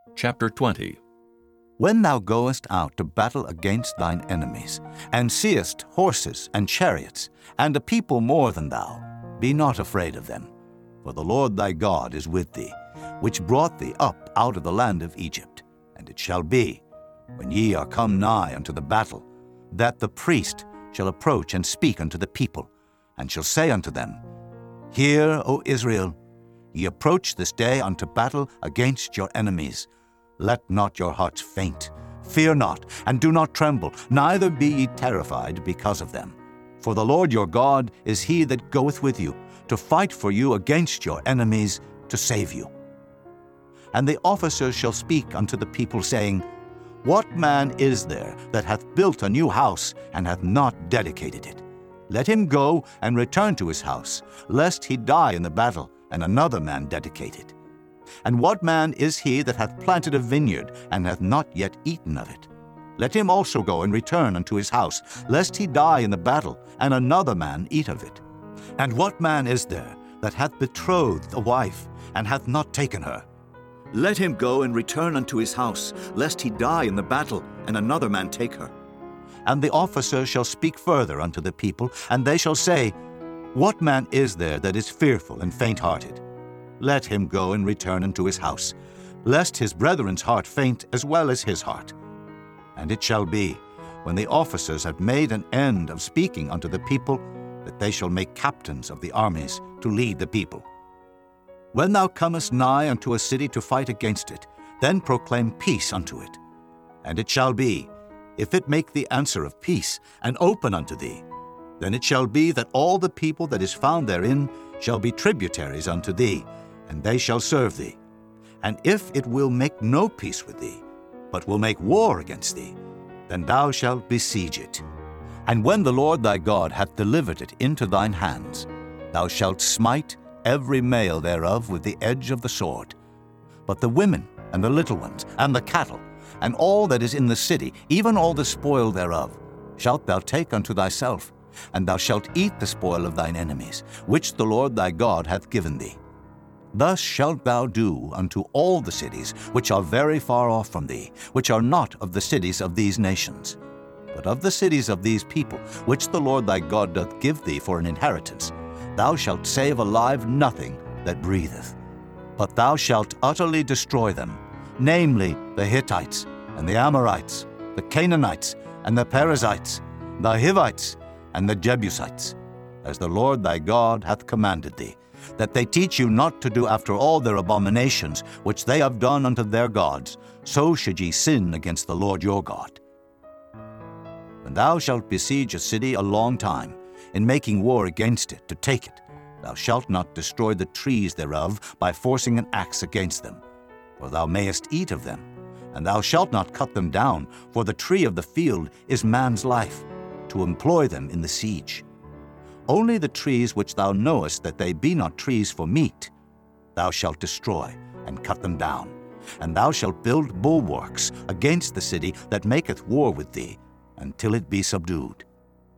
Chapter 20. When thou goest out to battle against thine enemies, and seest horses and chariots, and a people more than thou, be not afraid of them. For the Lord thy God is with thee, which brought thee up out of the land of Egypt. And it shall be, when ye are come nigh unto the battle, that the priest shall approach and speak unto the people, and shall say unto them, Hear, O Israel, ye approach this day unto battle against your enemies. Let not your hearts faint. Fear not, and do not tremble, neither be ye terrified because of them. For the Lord your God is he that goeth with you, to fight for you against your enemies, to save you. And the officers shall speak unto the people, saying, What man is there that hath built a new house, and hath not dedicated it? Let him go and return to his house, lest he die in the battle, and another man dedicate it. And what man is he that hath planted a vineyard, and hath not yet eaten of it? Let him also go and return unto his house, lest he die in the battle, and another man eat of it. And what man is there that hath betrothed a wife, and hath not taken her? Let him go and return unto his house, lest he die in the battle, and another man take her. And the officers shall speak further unto the people, and they shall say, What man is there that is fearful and faint-hearted? Let him go and return unto his house, lest his brethren's heart faint as well as his heart. And it shall be, when the officers have made an end of speaking unto the people, that they shall make captains of the armies to lead the people. When thou comest nigh unto a city to fight against it, then proclaim peace unto it. And it shall be, if it make the answer of peace, and open unto thee, then it shall be that all the people that is found therein shall be tributaries unto thee, and they shall serve thee. And if it will make no peace with thee, but will make war against thee, then thou shalt besiege it. And when the Lord thy God hath delivered it into thine hands, thou shalt smite every male thereof with the edge of the sword. But the women, and the little ones, and the cattle, and all that is in the city, even all the spoil thereof, shalt thou take unto thyself, and thou shalt eat the spoil of thine enemies, which the Lord thy God hath given thee. Thus shalt thou do unto all the cities which are very far off from thee, which are not of the cities of these nations. But of the cities of these people, which the Lord thy God doth give thee for an inheritance, thou shalt save alive nothing that breatheth. But thou shalt utterly destroy them, namely the Hittites, and the Amorites, the Canaanites, and the Perizzites, the Hivites, and the Jebusites, as the Lord thy God hath commanded thee, that they teach you not to do after all their abominations which they have done unto their gods, so should ye sin against the Lord your God. When thou shalt besiege a city a long time, in making war against it to take it, thou shalt not destroy the trees thereof by forcing an axe against them, for thou mayest eat of them, and thou shalt not cut them down, for the tree of the field is man's life, to employ them in the siege. Only the trees which thou knowest that they be not trees for meat, thou shalt destroy and cut them down, and thou shalt build bulwarks against the city that maketh war with thee, until it be subdued.